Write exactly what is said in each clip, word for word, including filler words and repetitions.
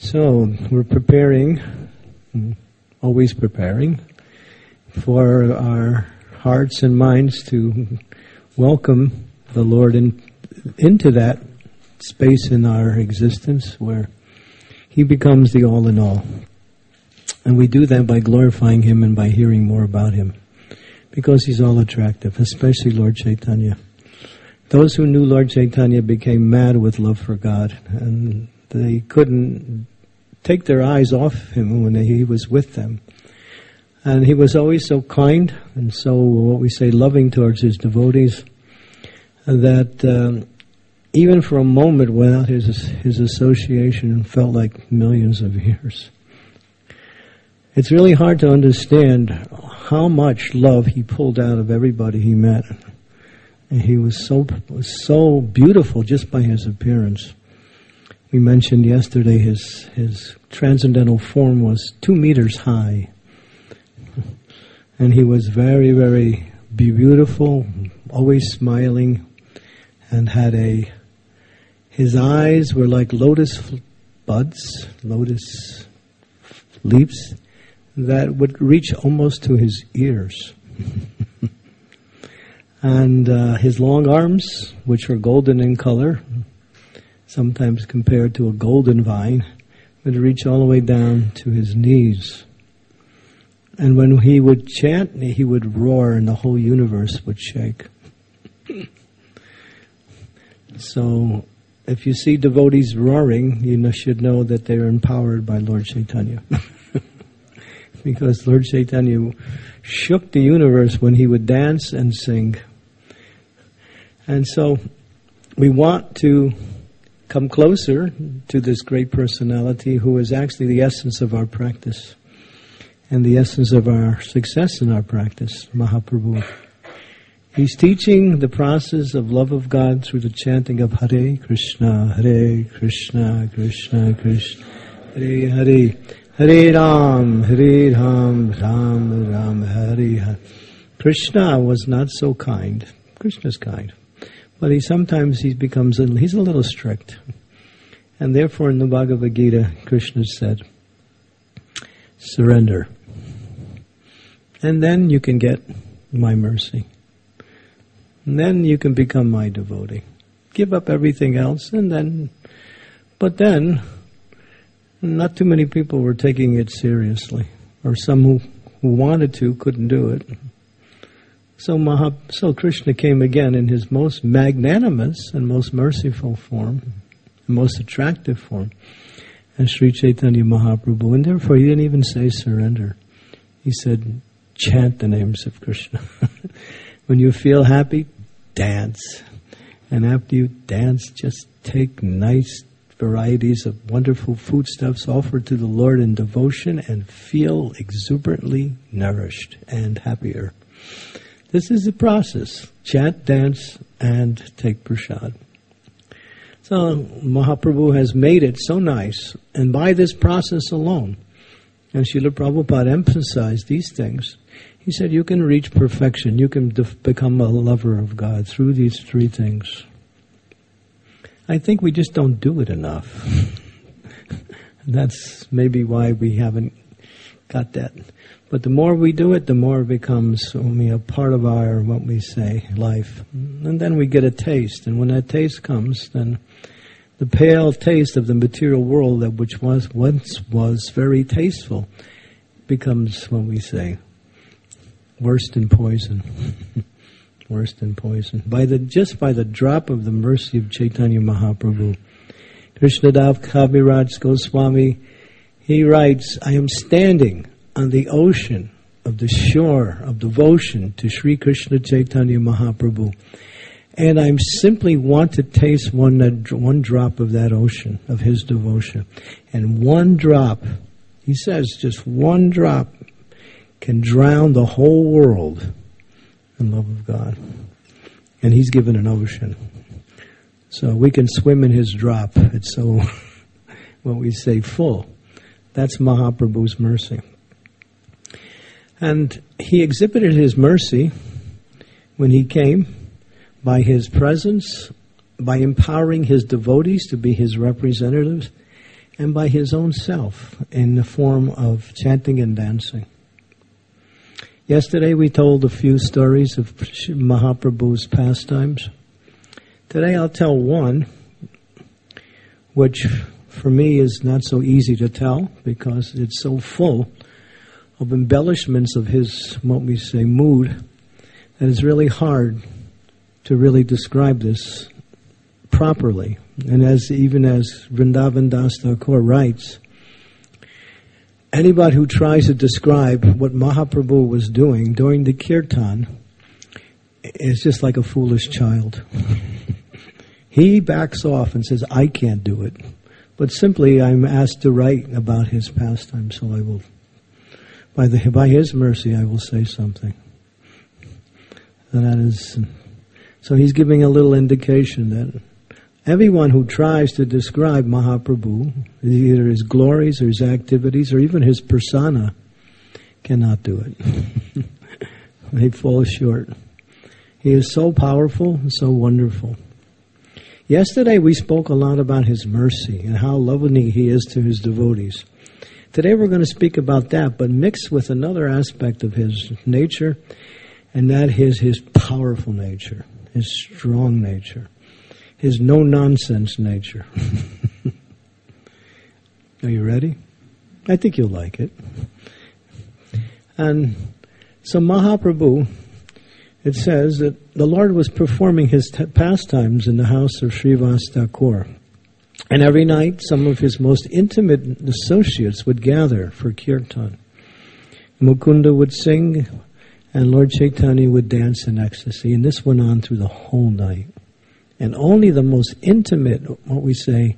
So, we're preparing, always preparing, for our hearts and minds to welcome the Lord in, into that space in our existence where He becomes the all in all. And we do that by glorifying Him and by hearing more about Him, because He's all attractive, especially Lord Chaitanya. Those who knew Lord Chaitanya became mad with love for God, and they couldn't take their eyes off Him when He was with them. And He was always so kind and so, what we say, loving towards His devotees, that um, even for a moment without His His association felt like millions of years. It's really hard to understand how much love He pulled out of everybody He met. And He was so was so beautiful just by His appearance. We mentioned yesterday his his transcendental form was two meters high. And He was very, very beautiful, always smiling, and had a, his eyes were like lotus buds, lotus leaves, that would reach almost to His ears. And uh, His long arms, which were golden in color, sometimes compared to a golden vine, would reach all the way down to His knees. And when He would chant, He would roar and the whole universe would shake. So, if you see devotees roaring, you should know that they are empowered by Lord Chaitanya. Because Lord Chaitanya shook the universe when He would dance and sing. And so, we want to come closer to this great personality who is actually the essence of our practice and the essence of our success in our practice, Mahaprabhu. He's teaching the process of love of God through the chanting of Hare Krishna, Hare Krishna, Krishna Krishna, Hare Hare, Hare Ram, Hare Ram, Ram Ram, Hare Hare. Krishna was not so kind. Krishna's kind. But he sometimes he becomes, a, he's a little strict. And therefore in the Bhagavad Gita, Krishna said, surrender. And then you can get my mercy. And then you can become my devotee. Give up everything else and then, but then, not too many people were taking it seriously. Or some who, who wanted to couldn't do it. So Maha, so Krishna came again in His most magnanimous and most merciful form, most attractive form, as Sri Chaitanya Mahaprabhu. And therefore He didn't even say surrender. He said, chant the names of Krishna. When you feel happy, dance. And after you dance, just take nice varieties of wonderful foodstuffs offered to the Lord in devotion and feel exuberantly nourished and happier. This is the process. Chant, dance, and take prasad. So Mahaprabhu has made it so nice, and by this process alone, and Srila Prabhupada emphasized these things, he said you can reach perfection, you can def- become a lover of God through these three things. I think we just don't do it enough. That's maybe why we haven't got that. But the more we do it, the more it becomes only a part of our, what we say, life. And then we get a taste. And when that taste comes, then the pale taste of the material world, that which was once was very tasteful, becomes, what we say, worse than poison. Worse than poison. By the just by the drop of the mercy of Chaitanya Mahaprabhu. Krishnadas Kaviraj Goswami, he writes, I am standing on the ocean of the shore of devotion to Sri Krishna Chaitanya Mahaprabhu. And I simply want to taste one, one drop of that ocean, of His devotion. And one drop, he says, just one drop can drown the whole world in love of God. And He's given an ocean. So we can swim in His drop. It's so, what we say, full. That's Mahaprabhu's mercy. And He exhibited His mercy when He came by His presence, by empowering His devotees to be His representatives, and by his own self in the form of chanting and dancing. Yesterday we told a few stories of Mahaprabhu's pastimes. Today I'll tell one, which for me is not so easy to tell because it's so full of embellishments of his, what we say, mood, that it's really hard to really describe this properly. And as even as Vrindavan Das Thakur writes, anybody who tries to describe what Mahaprabhu was doing during the kirtan is just like a foolish child. He backs off and says, I can't do it. But simply I'm asked to write about his pastime, so I will, by the by his mercy, I will say something. And that is, so he's giving a little indication that everyone who tries to describe Mahaprabhu, either his glories or his activities or even his persona, cannot do it. They fall short. He is so powerful and so wonderful. Yesterday we spoke a lot about his mercy and how loving he is to his devotees. Today we're going to speak about that, but mixed with another aspect of his nature, and that is his powerful nature, his strong nature, his no-nonsense nature. Are you ready? I think you'll like it. And so Mahaprabhu, it says that the Lord was performing his t- pastimes in the house of Srivas Thakur. And every night, some of his most intimate associates would gather for kirtan. Mukunda would sing, and Lord Chaitanya would dance in ecstasy. And this went on through the whole night. And only the most intimate, what we say,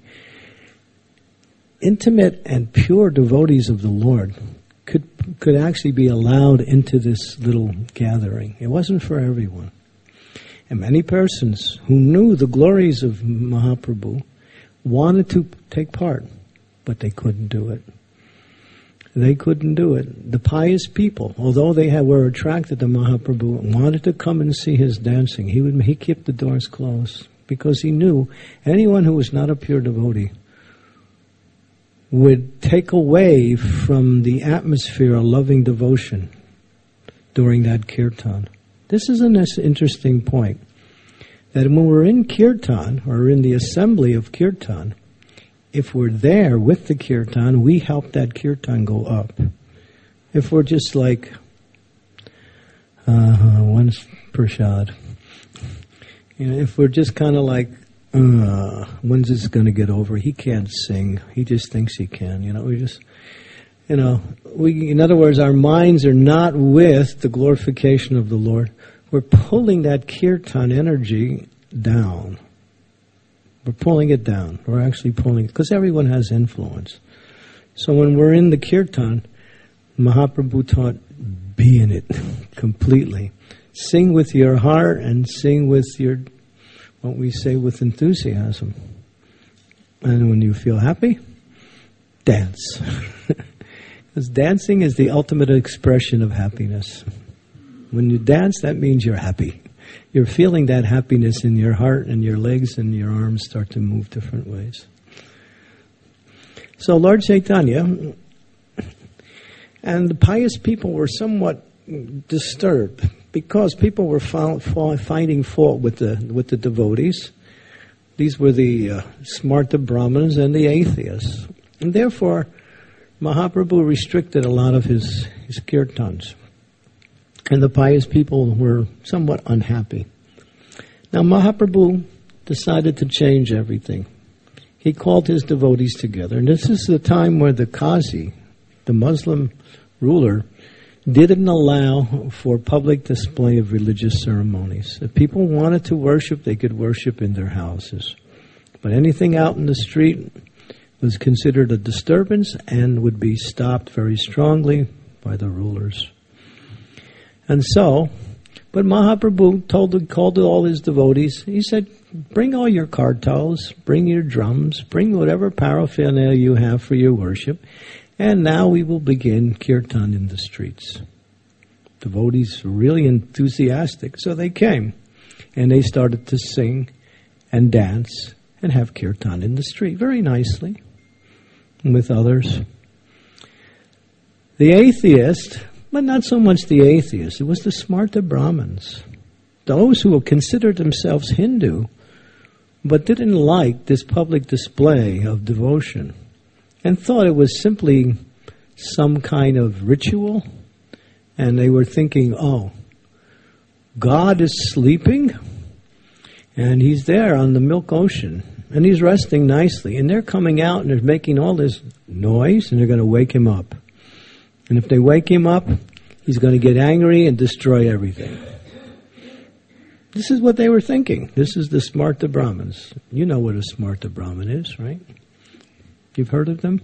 intimate and pure devotees of the Lord could could actually be allowed into this little gathering. It wasn't for everyone. And many persons who knew the glories of Mahaprabhu wanted to take part, but they couldn't do it. They couldn't do it. The pious people, although they had, were attracted to Mahaprabhu and wanted to come and see his dancing, he would he kept the doors closed because he knew anyone who was not a pure devotee would take away from the atmosphere of loving devotion during that kirtan. This is an interesting point, that when we're in kirtan, or in the assembly of kirtan, if we're there with the kirtan, we help that kirtan go up. If we're just like, uh, when's prashad? You know, if we're just kind of like, uh, when's this going to get over? He can't sing. He just thinks he can. You know, we just, you know, we. In other words, our minds are not with the glorification of the Lord. We're pulling that kirtan energy down. We're pulling it down. We're actually pulling it, because everyone has influence. So when we're in the kirtan, Mahaprabhu taught, be in it completely. Sing with your heart and sing with your, what we say, with enthusiasm. And when you feel happy, dance. Because dancing is the ultimate expression of happiness. When you dance, that means you're happy. You're feeling that happiness in your heart, and your legs and your arms start to move different ways. So Lord Chaitanya and the pious people were somewhat disturbed because people were found, finding fault with the with the devotees. These were the uh, Smarta Brahmanas and the atheists. And therefore, Mahaprabhu restricted a lot of his, his kirtans. And the pious people were somewhat unhappy. Now Mahaprabhu decided to change everything. He called his devotees together. And this is the time where the Qazi, the Muslim ruler, didn't allow for public display of religious ceremonies. If people wanted to worship, they could worship in their houses. But anything out in the street was considered a disturbance and would be stopped very strongly by the rulers. And so, but Mahaprabhu told, called all his devotees, he said, bring all your kartals, bring your drums, bring whatever paraphernalia you have for your worship, and now we will begin kirtan in the streets. Devotees were really enthusiastic, so they came, and they started to sing and dance and have kirtan in the street very nicely. with others. The atheist, but not so much the atheist, it was the Smarta Brahmins. Those who considered themselves Hindu, but didn't like this public display of devotion and thought it was simply some kind of ritual. And they were thinking, oh, God is sleeping and he's there on the Milk Ocean and he's resting nicely. And they're coming out and they're making all this noise and they're going to wake him up. And if they wake him up, he's going to get angry and destroy everything. This is what they were thinking. This is the Smarta Brahmins. You know what a Smarta Brahmin is, right? You've heard of them?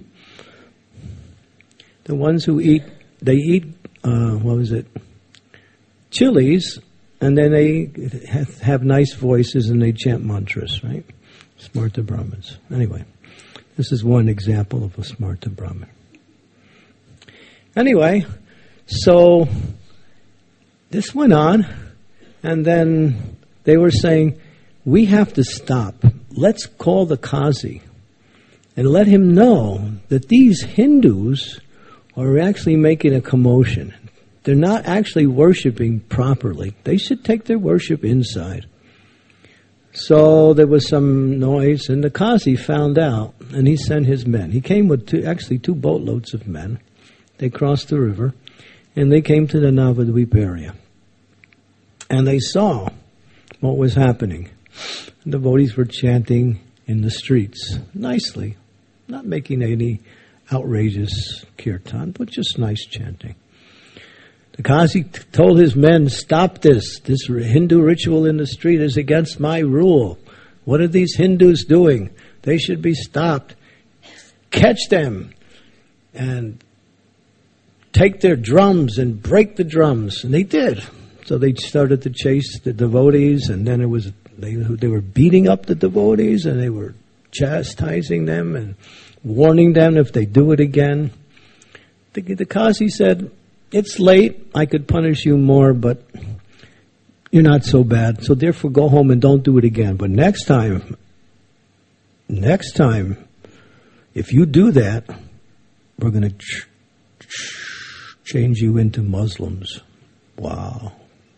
The ones who eat, they eat, uh, what was it? Chilies, and then they have, have nice voices and they chant mantras, right? Smarta Brahmins. Anyway, this is one example of a Smarta Brahmin. Anyway, so this went on, and then they were saying, we have to stop. Let's call the Qazi and let him know that these Hindus are actually making a commotion. They're not actually worshiping properly. They should take their worship inside. So there was some noise, and the Qazi found out, and he sent his men. He came with two, actually two boatloads of men. They crossed the river, and they came to the Navadvip area. And they saw what was happening. The devotees were chanting in the streets, nicely, not making any outrageous kirtan, but just nice chanting. The Qazi t- told his men, stop this. This Hindu ritual in the street is against my rule. What are these Hindus doing? They should be stopped. Catch them and take their drums and break the drums. And they did. So they started to chase the devotees, and then it was they, they were beating up the devotees, and they were chastising them and warning them if they do it again. The, the Qazi said, it's late, I could punish you more, but you're not so bad. So therefore go home and don't do it again. But next time, next time, if you do that, we're going to ch- ch- change you into Muslims. Wow.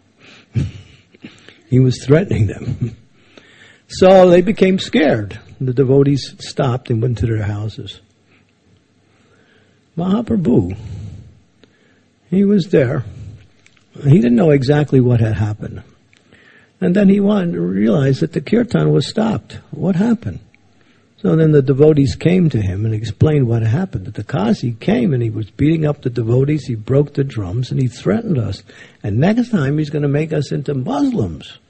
He was threatening them. So they became scared. The devotees stopped and went to their houses. Mahaprabhu, he was there. He didn't know exactly what had happened. And then he wanted to realize that the kirtan was stopped. What happened? So then the devotees came to him and explained what happened. That the Qazi came and he was beating up the devotees, he broke the drums, and he threatened us. And next time he's going to make us into Muslims.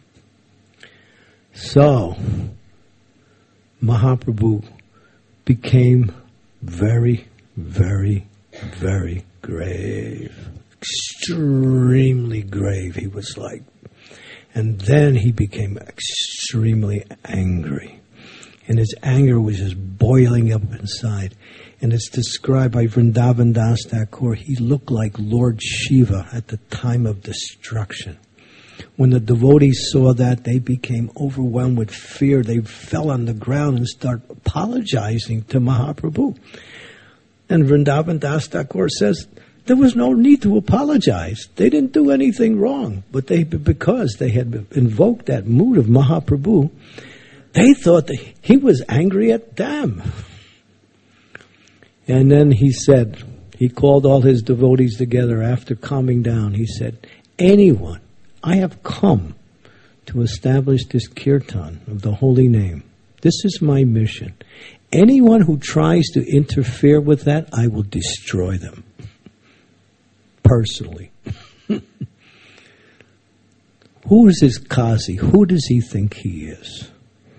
So, Mahaprabhu became very, very, very grave. Extremely grave, he was like. And then he became extremely angry. And his anger was just boiling up inside. And it's described by Vrindavan Das Thakur. He looked like Lord Shiva at the time of destruction. When the devotees saw that, they became overwhelmed with fear. They fell on the ground and started apologizing to Mahaprabhu. And Vrindavan Das Thakur says, there was no need to apologize. They didn't do anything wrong. But they, because they had invoked that mood of Mahaprabhu, they thought that he was angry at them. And then he said, he called all his devotees together after calming down. He said, anyone, I have come to establish this kirtan of the holy name. This is my mission. Anyone who tries to interfere with that, I will destroy them. Personally. Who is this Qazi? Who does he think he is?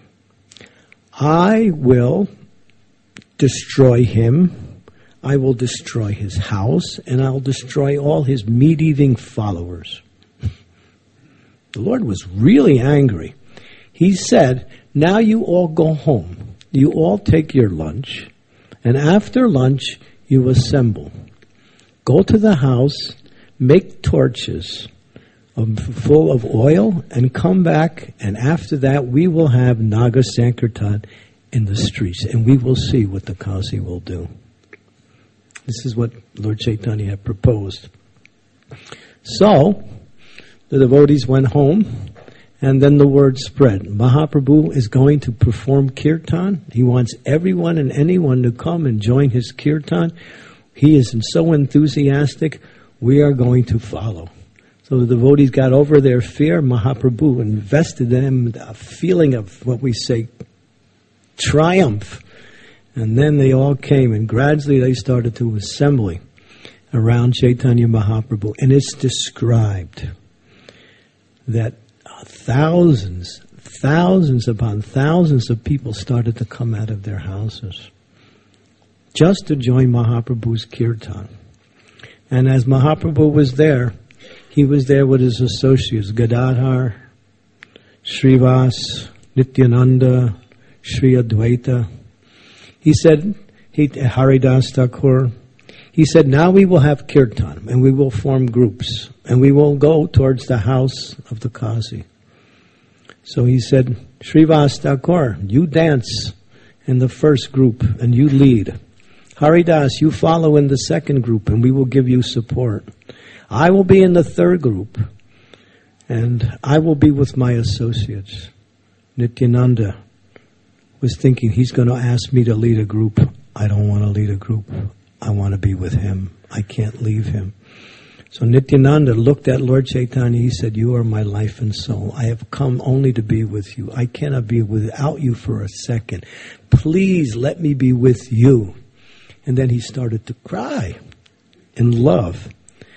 I will destroy him, I will destroy his house, and I'll destroy all his meat-eating followers. The Lord was really angry. He said, now you all go home. You all take your lunch, and after lunch, you assemble. Go to the house, make torches full of oil, and come back, and after that we will have Naga Sankirtan in the streets, and we will see what the Kazi will do. This is what Lord Chaitanya had proposed. So, the devotees went home, and then the word spread. Mahaprabhu is going to perform kirtan. He wants everyone and anyone to come and join his kirtan. He is so enthusiastic, we are going to follow. So the devotees got over their fear. Mahaprabhu invested in them a feeling of what we say, triumph. And then they all came, and gradually they started to assemble around Chaitanya Mahaprabhu. And it's described that thousands, thousands upon thousands of people started to come out of their houses just to join Mahaprabhu's kirtan. And as Mahaprabhu was there, he was there with his associates, Gadadhar, Srivas, Nityananda, Sri Advaita. He said, he, Haridas Thakur, he said, now we will have kirtan, and we will form groups, and we will go towards the house of the Kazi. So he said, Srivas Thakur, you dance in the first group, and you lead. Haridas, you follow in the second group, and we will give you support. I will be in the third group, and I will be with my associates. Nityananda was thinking, he's going to ask me to lead a group. I don't want to lead a group. I want to be with him. I can't leave him. So Nityananda looked at Lord Chaitanya. He said, you are my life and soul. I have come only to be with you. I cannot be without you for a second. Please let me be with you. And then he started to cry in love.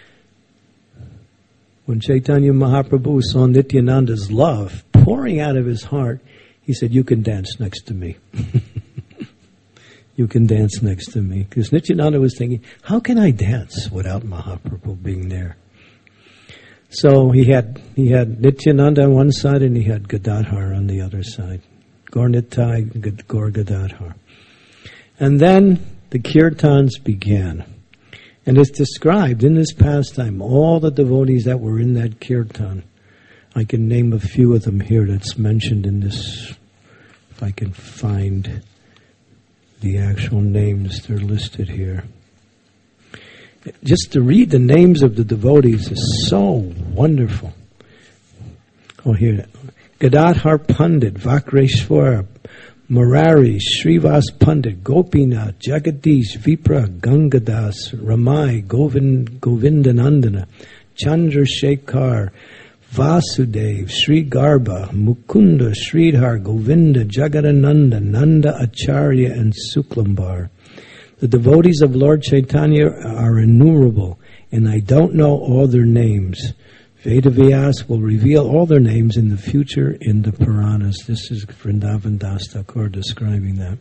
When Chaitanya Mahaprabhu saw Nityananda's love pouring out of his heart, he said, you can dance next to me. You can dance next to me. Because Nityananda was thinking, how can I dance without Mahaprabhu being there? So he had he had Nityananda on one side and he had Gadadhar on the other side. Gaur Nitai, Gaur Gadadhar. And then the kirtans began. And it's described in this pastime, all the devotees that were in that kirtan. I can name a few of them here that's mentioned in this, if I can find the actual names, they're listed here. Just to read the names of the devotees is so wonderful. Oh, here. Gadadhar Pandit, Vakreshwar, Murari, Srivas Pandit, Gopinath, Jagadish, Vipra, Gangadas, Ramai, Govind, Govindanandana, Chandrasekhar, Vasudev, Sri Garba, Mukunda, Sridhar, Govinda, Jagadananda, Nanda Acharya, and Suklambar. The devotees of Lord Chaitanya are innumerable, and I don't know all their names. Vedavyas will reveal all their names in the future in the Puranas. This is Vrindavan Das Thakur describing that.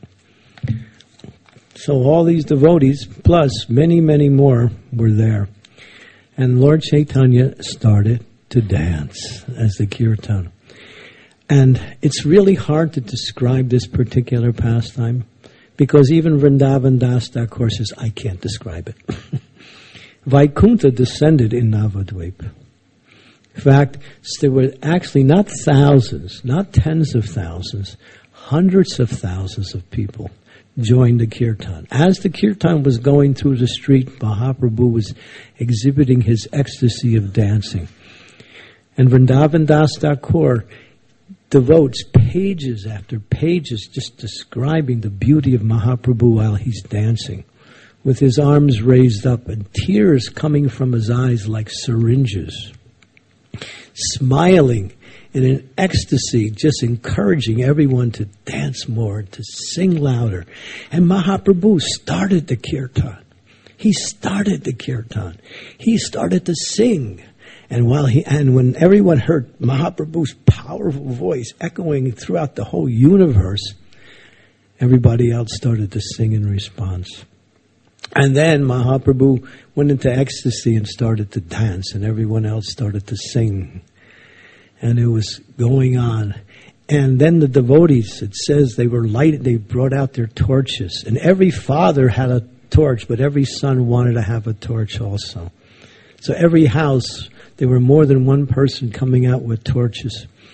So all these devotees, plus many, many more, were there. And Lord Chaitanya started to dance as the kirtan. And it's really hard to describe this particular pastime because even Vrindavan Das Thakur says, I can't describe it. Vaikuntha descended in Navadvip. In fact, there were actually not thousands, not tens of thousands, hundreds of thousands of people joined the kirtan. As the kirtan was going through the street, Mahaprabhu was exhibiting his ecstasy of dancing. And Vrindavan Das Thakur devotes pages after pages just describing the beauty of Mahaprabhu while he's dancing, with his arms raised up and tears coming from his eyes like syringes, smiling in an ecstasy, just encouraging everyone to dance more, to sing louder. And Mahaprabhu started the kirtan. He started the kirtan. He started to sing. And while he and when everyone heard Mahaprabhu's powerful voice echoing throughout the whole universe, everybody else started to sing in response. And then Mahaprabhu went into ecstasy and started to dance, and everyone else started to sing. And it was going on. And then the devotees, it says they were lighted, they brought out their torches. And every father had a torch, but every son wanted to have a torch also. So every house, there were more than one person coming out with torches.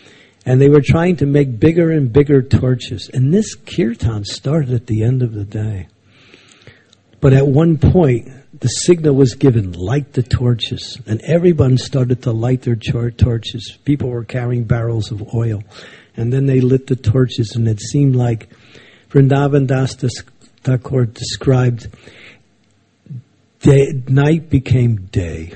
And they were trying to make bigger and bigger torches. And this kirtan started at the end of the day. But at one point, the signal was given, light the torches. And everyone started to light their tor- torches. People were carrying barrels of oil. And then they lit the torches, and it seemed like Vrindavan Das Thakur described, day, night became day.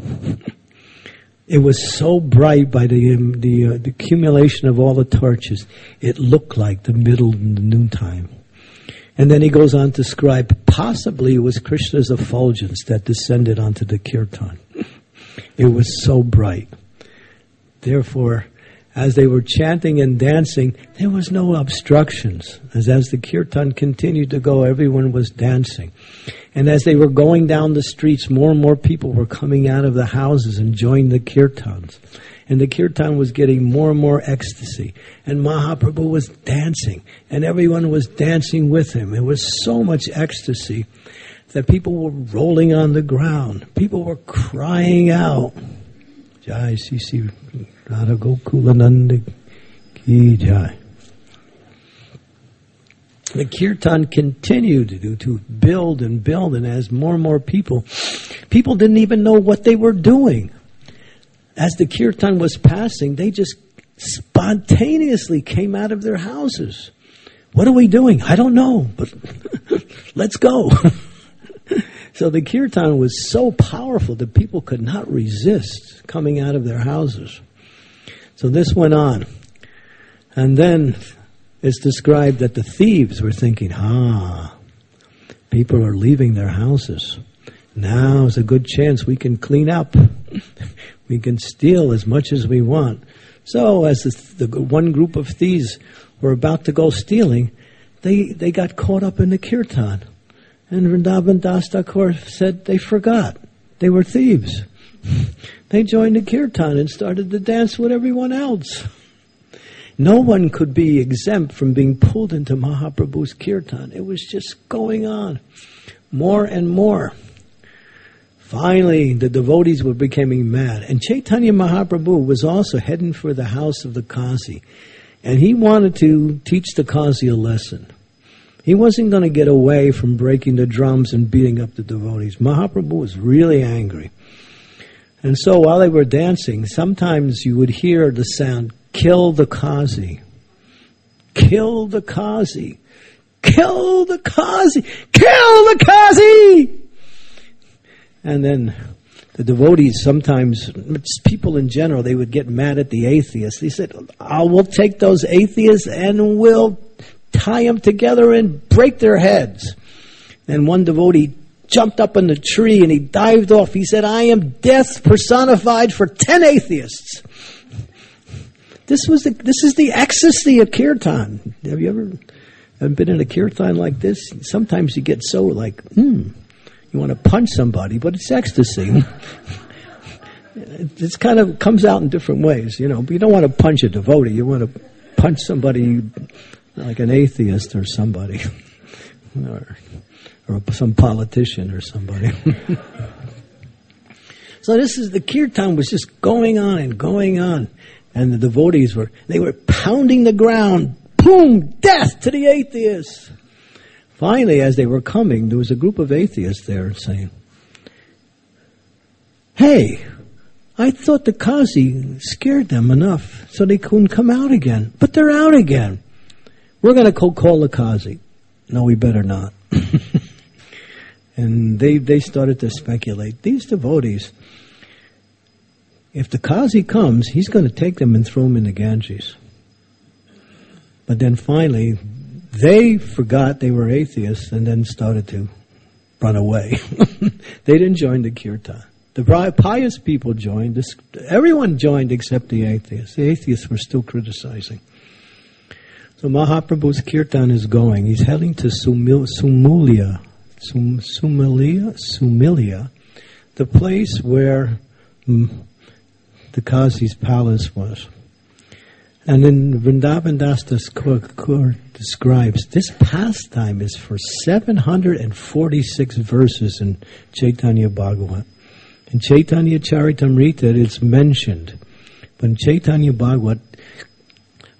It was so bright by the um, the, uh, the accumulation of all the torches, it looked like the middle and the noontime. And then he goes on to describe, possibly it was Krishna's effulgence that descended onto the kirtan. It was so bright. Therefore, as they were chanting and dancing, there was no obstructions. As, as the kirtan continued to go, everyone was dancing. And as they were going down the streets, more and more people were coming out of the houses and joining the kirtans. And the kirtan was getting more and more ecstasy. And Mahaprabhu was dancing. And everyone was dancing with him. It was so much ecstasy that people were rolling on the ground. People were crying out. Jai Sisi Radha Gokulananda Ki Jai. The kirtan continued to, to build and build, and as more and more people, people didn't even know what they were doing. As the kirtan was passing, they just spontaneously came out of their houses. What are we doing? I don't know, but let's go. So the kirtan was so powerful that people could not resist coming out of their houses. So this went on. And then it's described that the thieves were thinking, ah, people are leaving their houses. Now is a good chance we can clean up. We can steal as much as we want. So as the, the one group of thieves were about to go stealing, they, they got caught up in the kirtan. And Vrindavan Das Thakur said they forgot. They were thieves. They joined the kirtan and started to dance with everyone else. No one could be exempt from being pulled into Mahaprabhu's kirtan. It was just going on more and more. Finally, the devotees were becoming mad. And Chaitanya Mahaprabhu was also heading for the house of the Qazi. And he wanted to teach the Qazi a lesson. He wasn't going to get away from breaking the drums and beating up the devotees. Mahaprabhu was really angry. And so while they were dancing, sometimes you would hear the sound, kill the Qazi. Kill the Qazi. Kill the Qazi. Kill the Qazi! And then the devotees, sometimes, people in general, they would get mad at the atheists. They said, oh, we'll take those atheists and we'll tie them together and break their heads. And one devotee jumped up in the tree and he dived off. He said, I am death personified for ten atheists. This was the, this is the ecstasy of kirtan. Have you ever, ever been in a kirtan like this? Sometimes you get so like, hmm, you want to punch somebody, but it's ecstasy. It kind of comes out in different ways, you know. But you don't want to punch a devotee. You want to punch somebody like an atheist or somebody, or, or some politician or somebody. So this is, the kirtan was just going on and going on. And the devotees were, they were pounding the ground. Boom! Death to the atheists! Finally, as they were coming, there was a group of atheists there saying, hey, I thought the Qazi scared them enough so they couldn't come out again. But they're out again. We're going to call the Qazi. No, we better not. And they, they started to speculate. These devotees, if the Qazi comes, he's going to take them and throw them in the Ganges. But then finally, they forgot they were atheists and then started to run away. They didn't join the kirtan. The pious people joined. Everyone joined except the atheists. The atheists were still criticizing. So Mahaprabhu's kirtan is going. He's heading to Sumil, Sumulia, Sum, Sumilia, Sumilia, the place where mm, the Qazi's palace was. And then Vrindavan Das Thakur describes, this pastime is for seven hundred forty-six verses in Chaitanya Bhagavat. In Chaitanya Charitamrita it's mentioned. But in Chaitanya Bhagavat,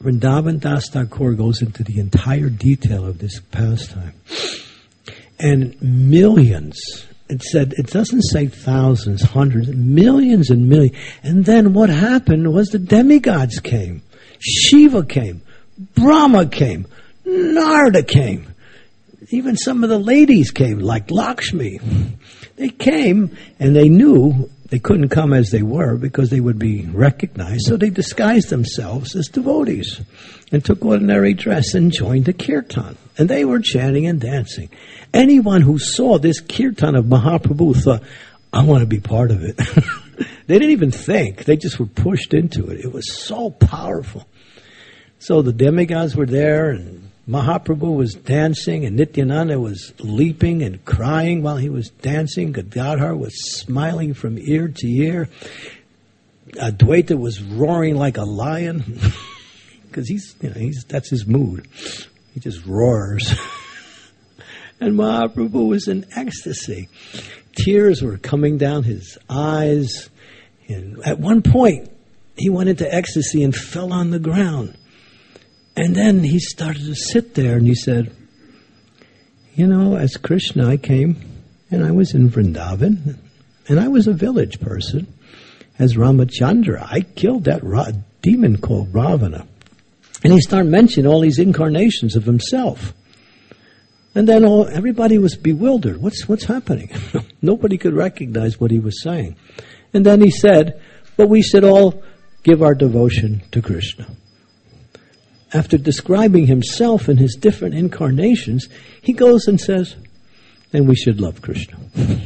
Vrindavan Das Thakur goes into the entire detail of this pastime. And millions, it said, it doesn't say thousands, hundreds, millions and millions. And then what happened was the demigods came. Shiva came. Brahma came. Narada came. Even some of the ladies came, like Lakshmi. They came, and they knew they couldn't come as they were because they would be recognized, so they disguised themselves as devotees and took ordinary dress and joined the kirtan. And they were chanting and dancing. Anyone who saw this kirtan of Mahaprabhu thought, I want to be part of it. They didn't even think. They just were pushed into it. It was so powerful. So the demigods were there, and Mahaprabhu was dancing, and Nityananda was leaping and crying while he was dancing. Gadadhar was smiling from ear to ear. Advaita was roaring like a lion, because he's, you know, he's that's his mood. He just roars. And Mahaprabhu was in ecstasy. Tears were coming down his eyes. And at one point, he went into ecstasy and fell on the ground. And then he started to sit there and he said, you know, as Krishna I came and I was in Vrindavan and I was a village person. As Ramachandra, I killed that ra- demon called Ravana. And he started mentioning all these incarnations of himself. And then all, everybody was bewildered. What's, what's happening? Nobody could recognize what he was saying. And then he said, but we should all give our devotion to Krishna. After describing himself in his different incarnations, he goes and says, and we should love Krishna.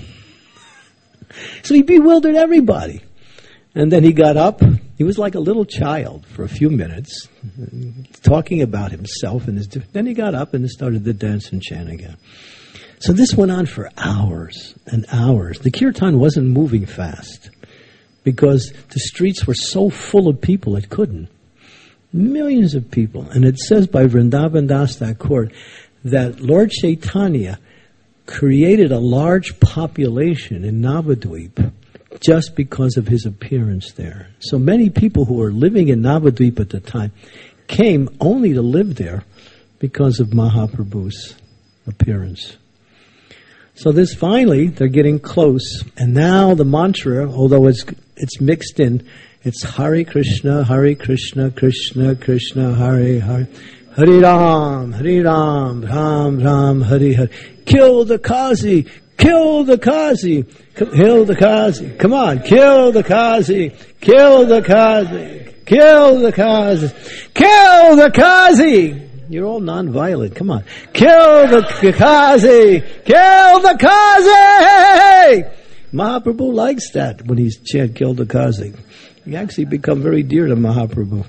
So he bewildered everybody. And then he got up. He was like a little child for a few minutes, talking about himself. And his. Then he got up and started to dance and chant again. So this went on for hours and hours. The kirtan wasn't moving fast because the streets were so full of people it couldn't. Millions of people. And it says by Vrindavan Das Thakur that Lord Chaitanya created a large population in Navadvip just because of his appearance there. So many people who were living in Navadvip at the time came only to live there because of Mahaprabhu's appearance. So this finally, they're getting close. And now the mantra, although it's it's mixed in, it's Hare Krishna, Hare Krishna, Krishna Krishna, Hare Hare, Hare Ram, Hare Ram, Ram Ram, Hare Hare. Kill the Kazi, kill the Kazi, kill the Kazi. Come on, kill the Kazi, kill the Kazi, kill the Kazi, kill the Kazi. You're all non-violent. Come on, kill the Kazi, kill the Kazi. Mahaprabhu likes that when he's chant kill the Kazi. He actually become very dear to Mahaprabhu.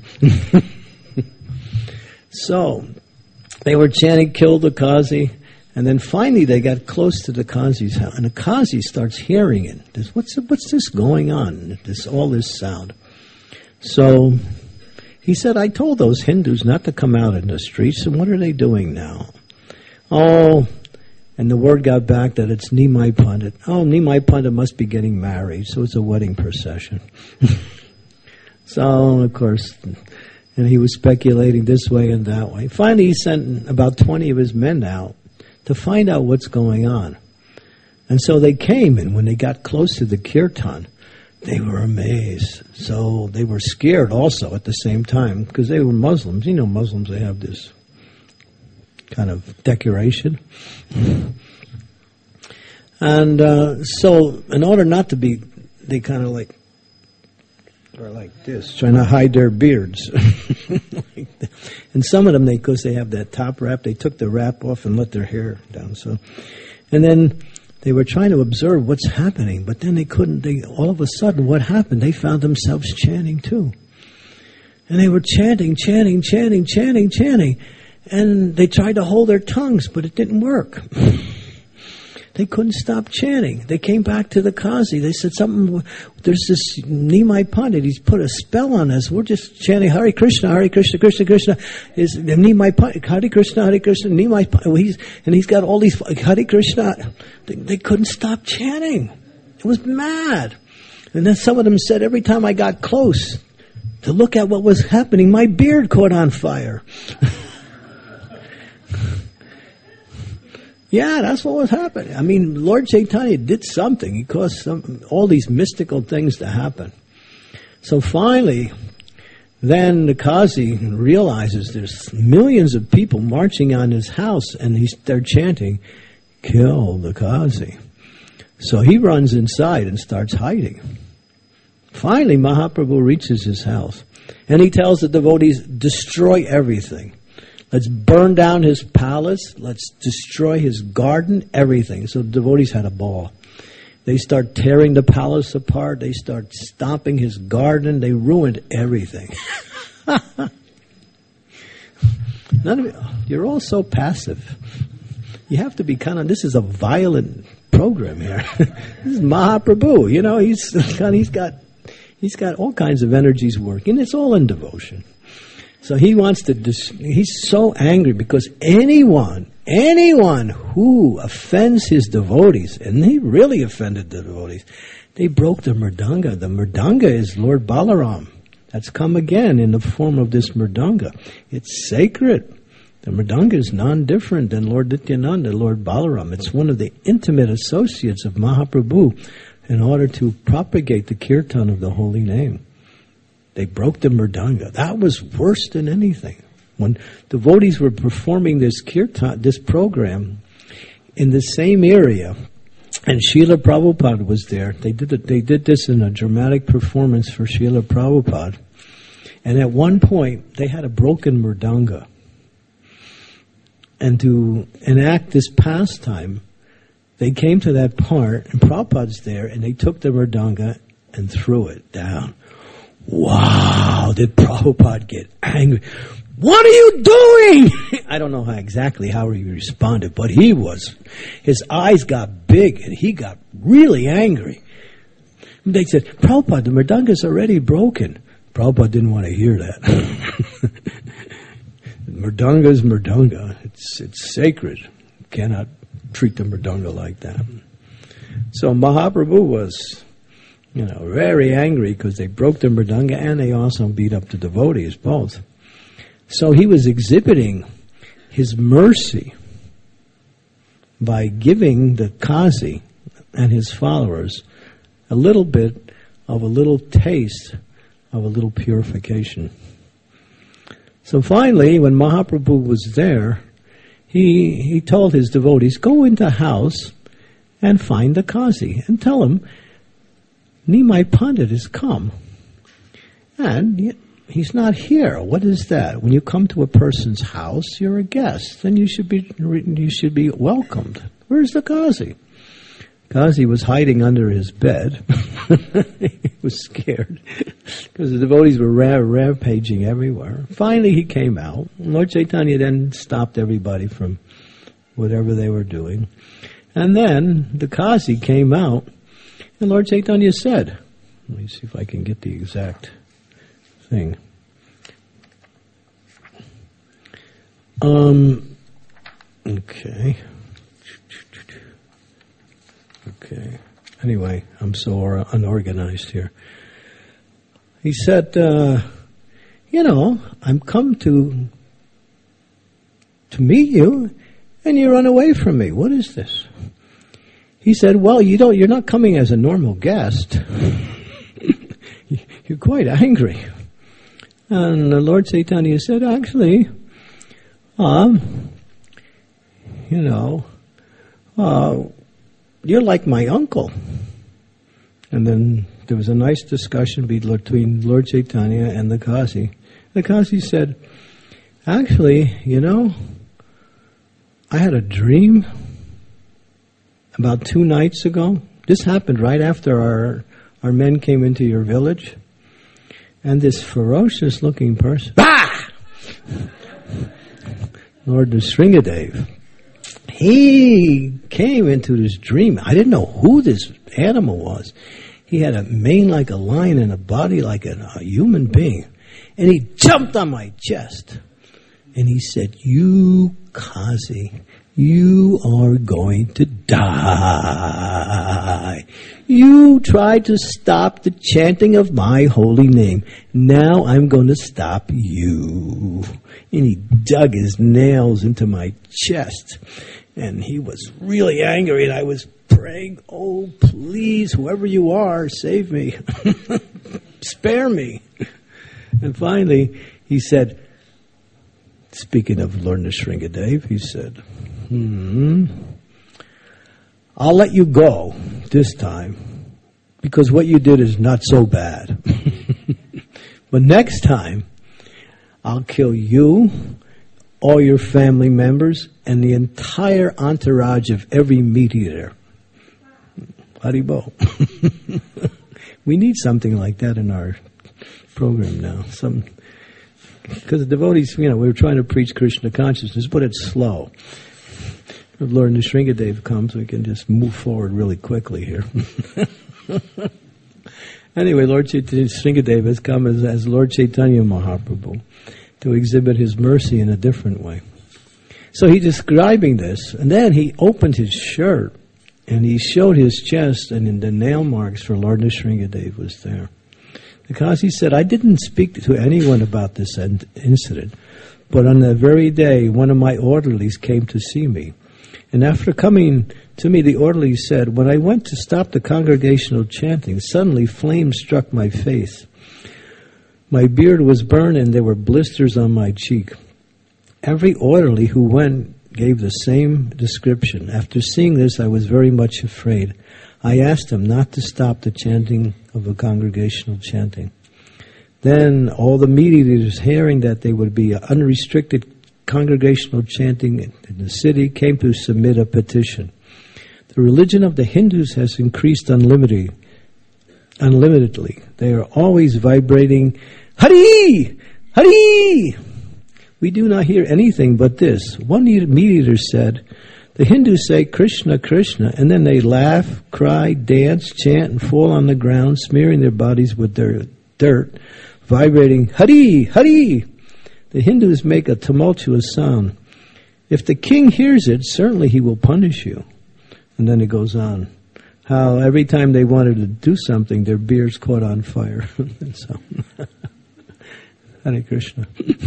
So, they were chanting kill the Kazi, and then finally they got close to the Kazi's house, and the Kazi starts hearing it. There's, what's, what's this going on? This, all this sound. So, he said, I told those Hindus not to come out in the streets, and what are they doing now? Oh, and the word got back that it's Nimai Pandit. Oh, Nimai Pandit must be getting married, so it's a wedding procession. So, of course, and he was speculating this way and that way. Finally, he sent about twenty of his men out to find out what's going on. And so they came, and when they got close to the kirtan, they were amazed. So they were scared also at the same time, because they were Muslims. You know, Muslims, they have this kind of decoration. And uh, so in order not to be, they kind of like, or like this, trying to hide their beards. And some of them, they because they have that top wrap, they took the wrap off and let their hair down. So, and then they were trying to observe what's happening, but then they couldn't. They all of a sudden, what happened? They found themselves chanting too, and they were chanting, chanting, chanting, chanting, chanting, and they tried to hold their tongues, but it didn't work. They couldn't stop chanting. They came back to the Kazi. They said, something, there's this Nimai Pandit. He's put a spell on us. We're just chanting Hare Krishna, Hare Krishna, Krishna Krishna. Is Nimai Pandit, Hare Krishna, Hare Krishna, Nimai Pandit. He's, and he's got all these Hare Krishna. They, they couldn't stop chanting. It was mad. And then some of them said, every time I got close to look at what was happening. My beard caught on fire. Yeah, that's what was happening. I mean, Lord Chaitanya did something. He caused some, all these mystical things to happen. So finally, then the Qazi realizes there's millions of people marching on his house, and he's, they're chanting, "Kill the Qazi." So he runs inside and starts hiding. Finally, Mahaprabhu reaches his house, and he tells the devotees, "Destroy everything. Let's burn down his palace. Let's destroy his garden, everything." So the devotees had a ball. They start tearing the palace apart. They start stomping his garden. They ruined everything. None of it, you're all so passive. You have to be kind of, this is a violent program here. This is Mahaprabhu. You know, he's he's got he's got all kinds of energies working. It's all in devotion. So he wants to, dis- he's so angry because anyone, anyone who offends his devotees, and he really offended the devotees, they broke the mridanga. The mridanga is Lord Balaram. That's come again in the form of this mridanga. It's sacred. The mridanga is non-different than Lord Nityananda, Lord Balaram. It's one of the intimate associates of Mahaprabhu in order to propagate the kirtan of the holy name. They broke the mridanga. That was worse than anything. When devotees were performing this kirtan, this program, in the same area, and Srila Prabhupada was there. They did it, they did this in a dramatic performance for Srila Prabhupada. And at one point, they had a broken mridanga. And to enact this pastime, they came to that part, and Prabhupada's there, and they took the mridanga and threw it down. Wow, did Prabhupada get angry. What are you doing? I don't know how exactly how he responded, but he was, his eyes got big and he got really angry. And they said, "Prabhupada, the mridanga's already broken." Prabhupada didn't want to hear that. Mridanga's mridanga. It's, it's sacred. You cannot treat the mridanga like that. So Mahaprabhu was, you know, very angry because they broke the mridanga and they also beat up the devotees, both. So he was exhibiting his mercy by giving the Qazi and his followers a little bit of a little taste of a little purification. So finally, when Mahaprabhu was there, he he told his devotees, "Go into the house and find the Qazi and tell him Nimai Pandit has come. And he's not here. What is that? When you come to a person's house, you're a guest. Then you should be you should be welcomed. Where's the Qazi?" Qazi was hiding under his bed. He was scared because the devotees were ra- rampaging everywhere. Finally, he came out. Lord Chaitanya then stopped everybody from whatever they were doing. And then the Qazi came out, and Lord Chaitanya said, let me see if I can get the exact thing. Um, okay. Okay. Anyway, I'm so unorganized here. He said, uh, you know, I'm come to to meet you, and you run away from me. What is this? He said, well, you don't, you're not coming as a normal guest. You're quite angry. And the Lord Chaitanya said, actually, um, you know, uh, you're like my uncle. And then there was a nice discussion between Lord Chaitanya and the Qazi. The Qazi said, actually, you know, I had a dream about two nights ago. This happened right after our our men came into your village. And this ferocious looking person, bah! Lord Nrsingadev, he came into this dream. I didn't know who this animal was. He had a mane like a lion and a body like a, a human being. And he jumped on my chest. And he said, you Qazi, you are going to die. You tried to stop the chanting of my holy name. Now I'm going to stop you. And he dug his nails into my chest. And he was really angry, and I was praying, oh, please, whoever you are, save me. Spare me. And finally, he said, speaking of Lord Nrisimhadev, he said, hmm, I'll let you go this time, because what you did is not so bad. But next time, I'll kill you, all your family members, and the entire entourage of every meat eater. Haribo. We need something like that in our program now. Some, because the devotees, you know, we were trying to preach Krishna consciousness, but it's slow. If Lord Nrisimhadev comes, we can just move forward really quickly here. Anyway, Lord Nrisimhadev has come as, as Lord Chaitanya Mahaprabhu to exhibit his mercy in a different way. So he's describing this, and then he opened his shirt, and he showed his chest, and in the nail marks for Lord Nrisimhadev was there. Because he said, I didn't speak to anyone about this incident, but on the very day, one of my orderlies came to see me. And after coming to me, the orderly said, when I went to stop the congregational chanting, suddenly flames struck my face. My beard was burned and there were blisters on my cheek. Every orderly who went gave the same description. After seeing this, I was very much afraid. I asked him not to stop the chanting of the congregational chanting. Then all the meat eaters, hearing that there would be unrestricted congregational chanting in the city, came to submit a petition. The religion of the Hindus has increased unlimited, unlimitedly. They are always vibrating, Hari! Hari! We do not hear anything but this. One meat eater said, the Hindus say Krishna, Krishna, and then they laugh, cry, dance, chant, and fall on the ground, smearing their bodies with their dirt, vibrating, Hari! Hari! The Hindus make a tumultuous sound. If the king hears it, certainly he will punish you. And then it goes on. How every time they wanted to do something, their beards caught on fire. And so, Hare Krishna.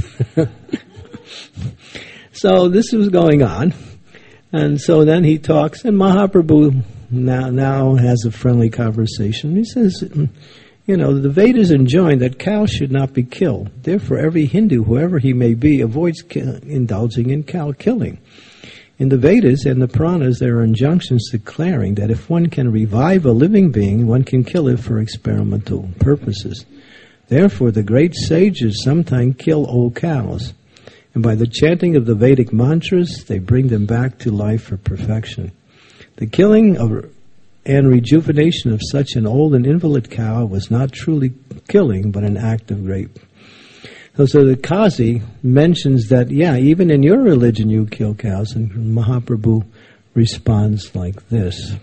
So this was going on. And so then he talks, and Mahaprabhu now, now has a friendly conversation. He says, you know, the Vedas enjoin that cows should not be killed. Therefore, every Hindu, whoever he may be, avoids ki- indulging in cow killing. In the Vedas and the Puranas, there are injunctions declaring that if one can revive a living being, one can kill it for experimental purposes. Therefore, the great sages sometimes kill old cows, and by the chanting of the Vedic mantras, they bring them back to life for perfection. The killing of and rejuvenation of such an old and invalid cow was not truly killing, but an act of great. So, so the Kazi mentions that, yeah, even in your religion you kill cows, and Mahaprabhu responds like this.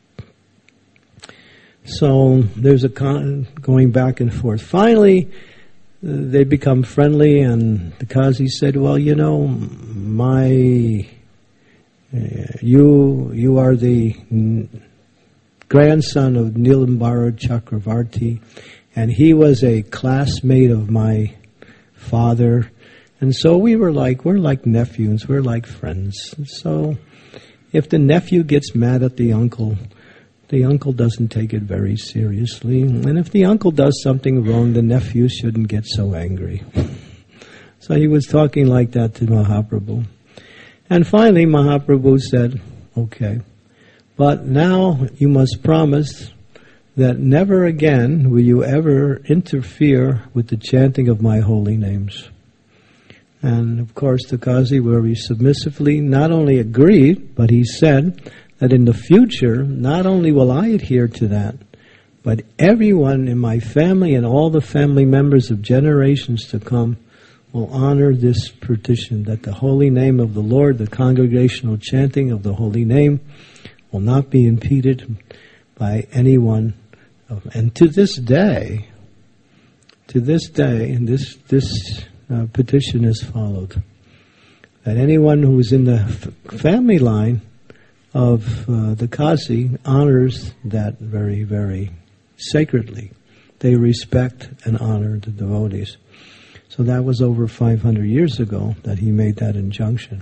So there's a con- going back and forth. Finally, uh, they become friendly, and the Kazi said, well, you know, my, uh, you, you are the n- grandson of Nilambara Chakravarti, and he was a classmate of my father, and so we were like, we're like nephews, we're like friends. So if the nephew gets mad at the uncle, the uncle doesn't take it very seriously, and if the uncle does something wrong, the nephew shouldn't get so angry. So he was talking like that to Mahaprabhu. And finally Mahaprabhu said, okay, but now you must promise that never again will you ever interfere with the chanting of my holy names. And of course the Kazi very submissively not only agreed, but he said that in the future, not only will I adhere to that, but everyone in my family and all the family members of generations to come will honor this petition, that the holy name of the Lord, the congregational chanting of the holy name, will not be impeded by anyone. And to this day, to this day, and this this uh, petition is followed. that anyone who is in the f- family line of uh, the Kazi honors that very, very sacredly. They respect and honor the devotees. So that was over five hundred years ago that he made that injunction.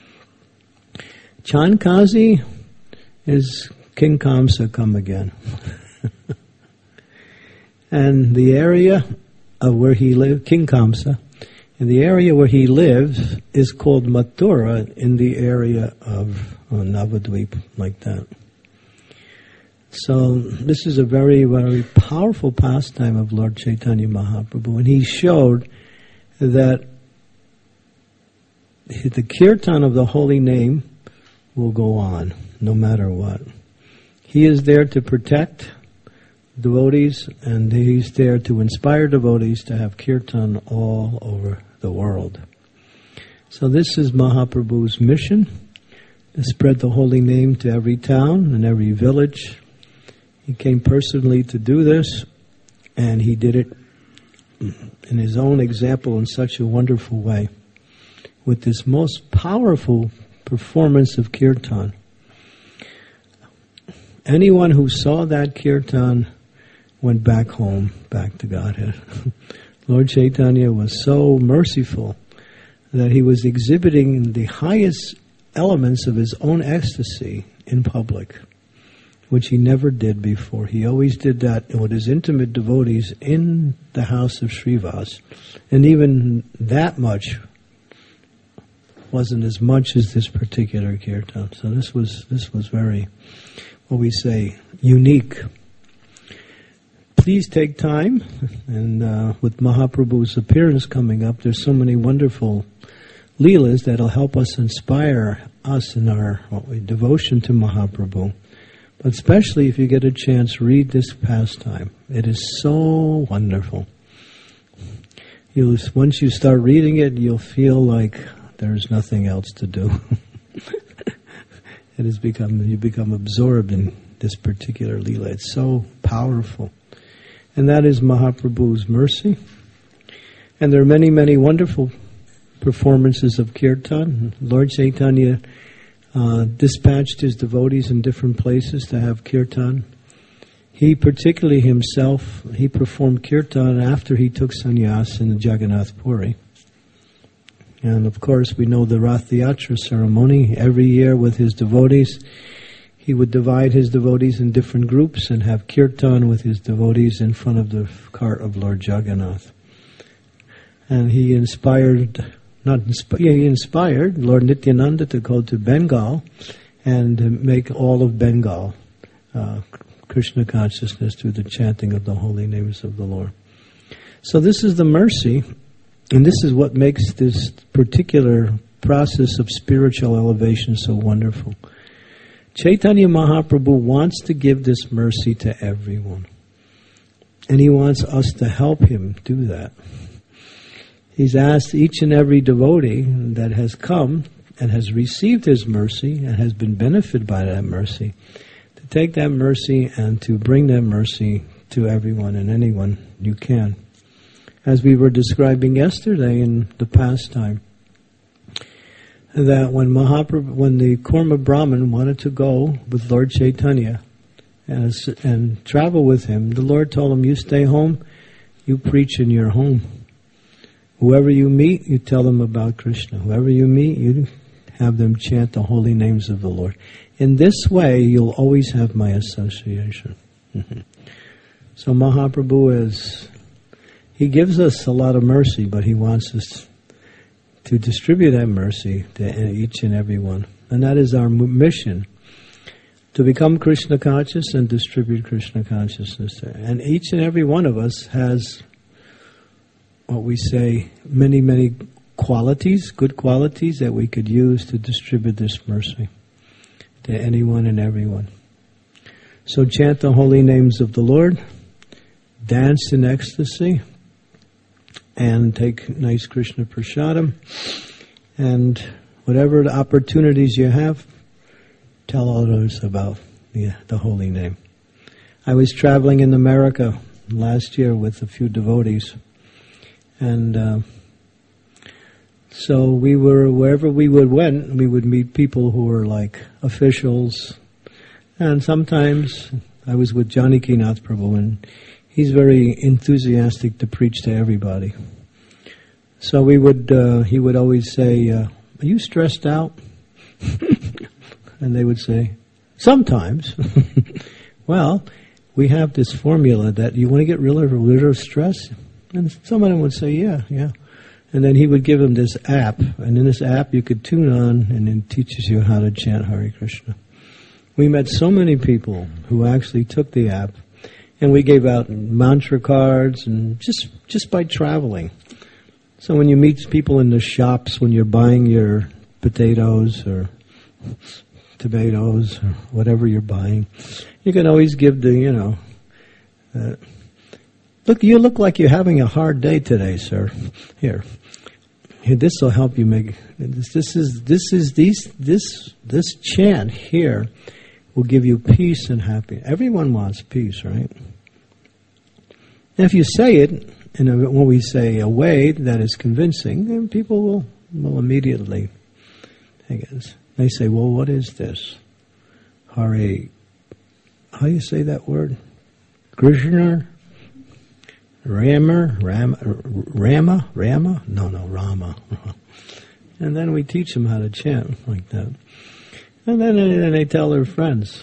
Chand Kazi is King Kamsa come again. And the area of where he lived, King Kamsa, and the area where he lives is called Mathura in the area of uh, Navadvip, like that. So this is a very, very powerful pastime of Lord Chaitanya Mahaprabhu, and he showed that the kirtan of the holy name will go on, no matter what. He is there to protect devotees, and he's there to inspire devotees to have kirtan all over the world. So this is Mahaprabhu's mission, to spread the holy name to every town and every village. He came personally to do this, and he did it in his own example in such a wonderful way, with this most powerful performance of kirtan. Anyone who saw that kirtan went back home, back to Godhead. Lord Chaitanya was so merciful that he was exhibiting the highest elements of his own ecstasy in public, which he never did before. He always did that with his intimate devotees in the house of Srivas. And even that much wasn't as much as this particular kirtan. So this was this was very, what we say, unique. Please take time, and uh, with Mahaprabhu's appearance coming up, there's so many wonderful leelas that'll help us inspire us in our what we, devotion to Mahaprabhu. But especially if you get a chance, read this pastime. It is so wonderful. You'll, once you start reading it, you'll feel like there's nothing else to do. It has become, you become absorbed in this particular leela. It's so powerful. And that is Mahaprabhu's mercy. And there are many, many wonderful performances of kirtan. Lord Chaitanya uh, dispatched his devotees in different places to have kirtan. He particularly himself, he performed kirtan after he took sannyas in the Jagannath Puri. And of course we know the Rath Yatra ceremony. Every year with his devotees, he would divide his devotees in different groups and have kirtan with his devotees in front of the cart of Lord Jagannath. And he inspired, not inspired, he inspired Lord Nityananda to go to Bengal and make all of Bengal uh, Krishna consciousness through the chanting of the holy names of the Lord. So this is the mercy, and this is what makes this particular process of spiritual elevation so wonderful. Chaitanya Mahaprabhu wants to give this mercy to everyone. And he wants us to help him do that. He's asked each and every devotee that has come and has received his mercy and has been benefited by that mercy to take that mercy and to bring that mercy to everyone and anyone you can. As we were describing yesterday in the pastime, that when Mahaprabhu, when the Kurma Brahmin wanted to go with Lord Chaitanya and, and travel with him, the Lord told him, you stay home, you preach in your home. Whoever you meet, you tell them about Krishna. Whoever you meet, you have them chant the holy names of the Lord. In this way, you'll always have my association. Mm-hmm. So Mahaprabhu is, he gives us a lot of mercy, but he wants us to distribute that mercy to each and every one. And that is our mission, to become Krishna conscious and distribute Krishna consciousness. And each and every one of us has, what we say, many, many qualities, good qualities that we could use to distribute this mercy to anyone and everyone. So chant the holy names of the Lord, dance in ecstasy, and take nice Krishna prasadam, and whatever the opportunities you have, tell others about the, the holy name. I was traveling in America last year with a few devotees, and uh, So we were, wherever we would went, we would meet people who were like officials. And sometimes I was with Janaki Nath Prabhu, and he's very enthusiastic to preach to everybody. So we would, uh, he would always say, uh, are you stressed out? And they would say, sometimes. Well, we have this formula that you want to get rid of, rid of stress? And some of them would say, yeah, yeah. And then he would give them this app, and in this app you could tune on, and it teaches you how to chant Hare Krishna. We met so many people who actually took the app, and we gave out mantra cards, and just just by traveling. So when you meet people in the shops, when you're buying your potatoes or tomatoes or whatever you're buying, you can always give the, you know, uh, look, you look like you're having a hard day today, sir. Here, here, this will help you make. This, this is this is these this this chant here will give you peace and happiness. Everyone wants peace, right? And if you say it in a, when we say a way that is convincing, then people will will immediately take it. They say, "Well, what is this? Hare? How do you say that word? Krishna, Rama, Rama, Rama, Rama? No, no, Rama." And then we teach them how to chant like that. And then and they tell their friends.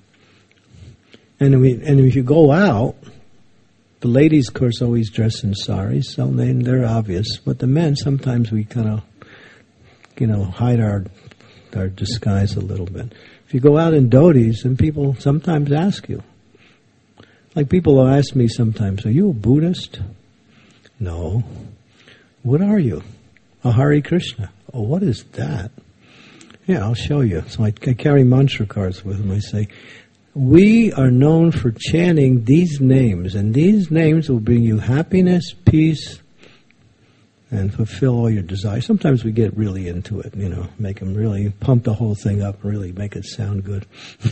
And we and if you go out, the ladies, of course, always dress in saris, so they, they're obvious. But the men, sometimes we kind of, you know, hide our our disguise a little bit. If you go out in dhotis, and people sometimes ask you. Like people will ask me sometimes, are you a Buddhist? No. What are you? A Hare Krishna. Oh, what is that? Yeah, I'll show you. So I, I carry mantra cards with them. I say, we are known for chanting these names, and these names will bring you happiness, peace, and fulfill all your desires. Sometimes we get really into it, you know, make them really pump the whole thing up, really make it sound good.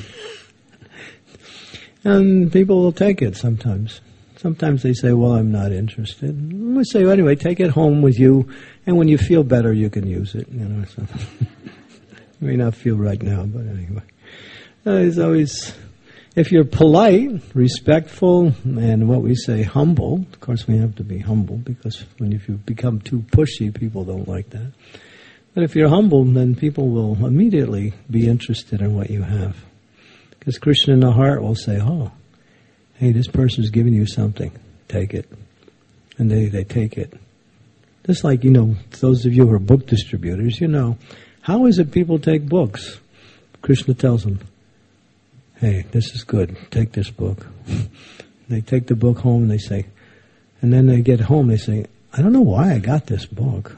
And people will take it sometimes. Sometimes they say, well, I'm not interested. I say, well, anyway, take it home with you, and when you feel better, you can use it. You know, so you may not feel right now, but anyway. Uh, it's always, if you're polite, respectful, and what we say, humble, of course we have to be humble, because when if you become too pushy, people don't like that. But if you're humble, then people will immediately be interested in what you have. Because Krishna in the heart will say, oh, hey, this person's giving you something. Take it. And they, they take it. Just like, you know, those of you who are book distributors, you know, how is it people take books? Krishna tells them, hey, this is good. Take this book. They take the book home and they say, and then they get home, they say, I don't know why I got this book.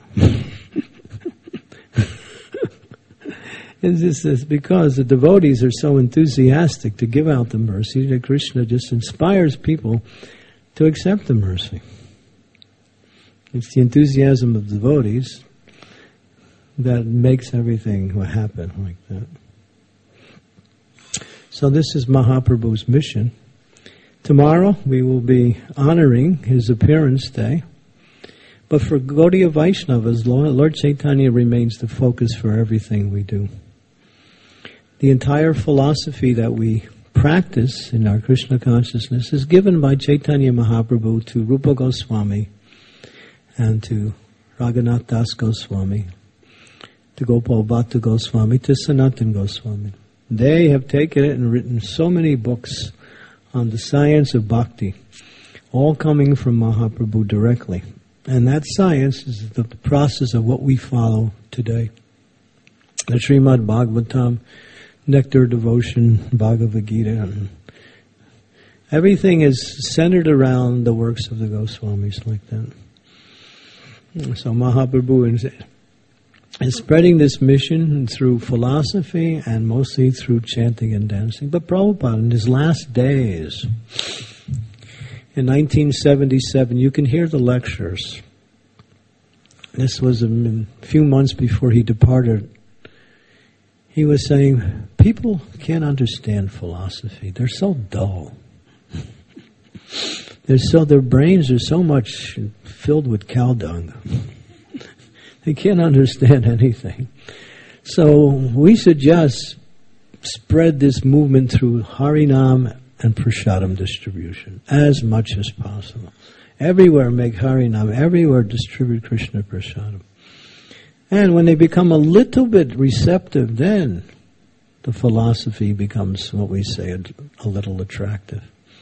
It's just it's because the devotees are so enthusiastic to give out the mercy that Krishna just inspires people to accept the mercy. It's the enthusiasm of devotees that makes everything happen like that. So this is Mahaprabhu's mission. Tomorrow we will be honoring his appearance day. But for Gaudiya Vaishnavas, Lord Chaitanya remains the focus for everything we do. The entire philosophy that we practice in our Krishna consciousness is given by Chaitanya Mahaprabhu to Rupa Goswami and to Raghunath Das Goswami, to Gopal Bhatta Goswami, to Sanatan Goswami. They have taken it and written so many books on the science of bhakti, all coming from Mahaprabhu directly. And that science is the process of what we follow today. The Srimad Bhagavatam, Nectar Devotion, Bhagavad Gita, and everything is centered around the works of the Goswamis like that. So Mahaprabhu is, is spreading this mission through philosophy and mostly through chanting and dancing. But Prabhupada, in his last days, in nineteen seventy-seven, you can hear the lectures. This was a few months before he departed. He was saying, people can't understand philosophy. They're so dull. They're so, their brains are so much filled with cow dung. They can't understand anything. So we suggest spread this movement through Harinam and Prasadam distribution as much as possible. Everywhere make Harinam, everywhere distribute Krishna Prasadam. And when they become a little bit receptive, then the philosophy becomes, what we say, a, a little attractive.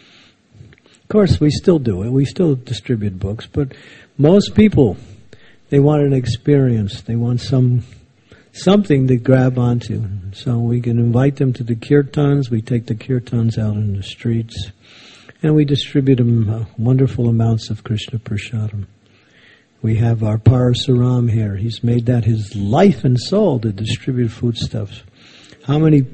Of course, we still do it. We still distribute books, but most people, they want an experience. They want some something to grab onto. So we can invite them to the kirtans. We take the kirtans out in the streets, and we distribute them uh, wonderful amounts of Krishna Prasadam. We have our Parasaram here. He's made that his life and soul to distribute foodstuffs. How many?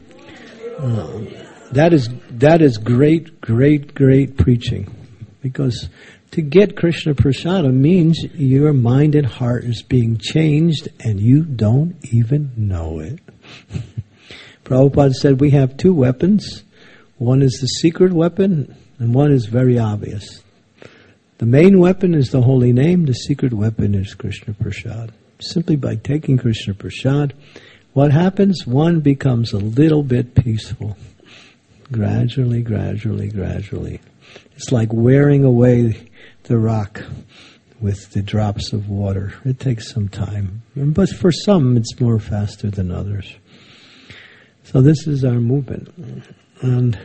Uh, that is that is great, great, great preaching, because to get Krishna Prasadam means your mind and heart is being changed and you don't even know it. Prabhupada said we have two weapons. One is the secret weapon and one is very obvious. The main weapon is the holy name. The secret weapon is Krishna Prasad. Simply by taking Krishna Prasad, what happens? One becomes a little bit peaceful. Gradually, gradually, gradually. It's like wearing away the rock with the drops of water. It takes some time. But for some, it's more faster than others. So this is our movement. And,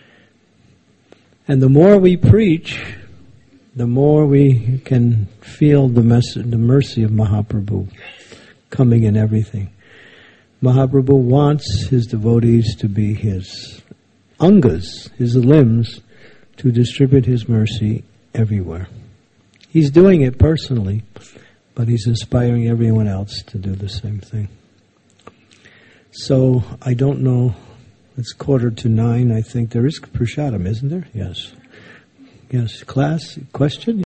and the more we preach, the more we can feel the, mess- the mercy of Mahaprabhu coming in everything. Mahaprabhu wants his devotees to be his angas, his limbs, to distribute his mercy everywhere. He's doing it personally, but he's inspiring everyone else to do the same thing. So, I don't know, it's quarter to nine, I think. There is prasadam, isn't there? Yes. Yes. Class, question?